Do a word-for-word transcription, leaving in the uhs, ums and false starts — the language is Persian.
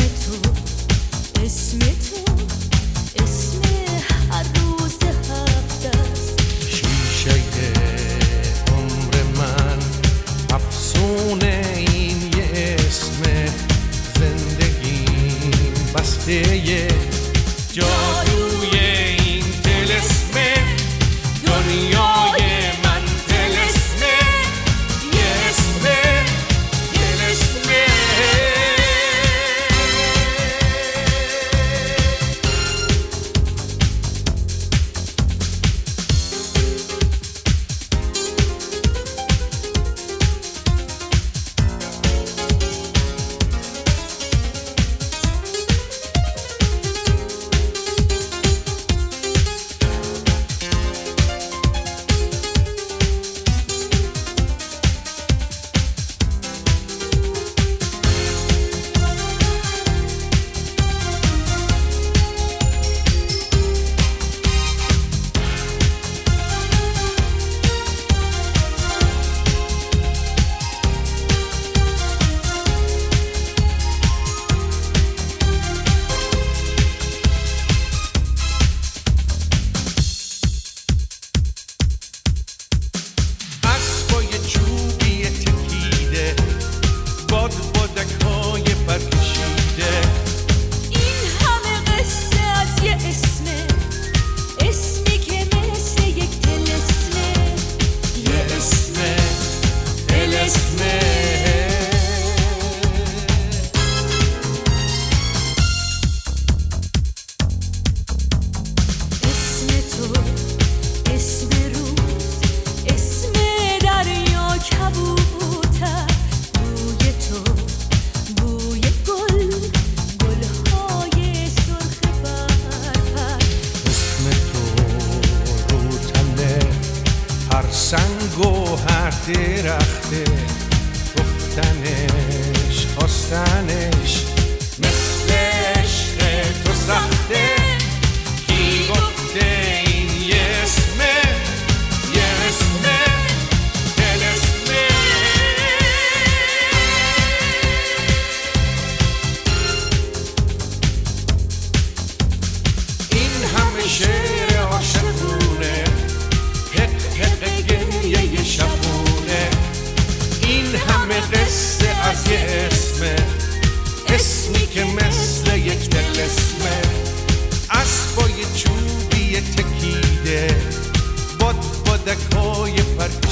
تو اسم تو اسم هر روز هفته است. شیشه عمر من افسونه این یه اسم زندگیم بسته یه جادوی این طلسمه دنیای من طلسمه یه اسمه طلسمه. سنگ و هر درخته گفتنش خواستنش مثل عشق تو سخته. کی گفته این یه اسمه یه اسمه طلسمه. این همه شعر عاشقونه یه شبونه این همه قصه از یه اسمه اسمی که مثل یک طلسمه. اسبای چوبی تکیده باد بادکای پر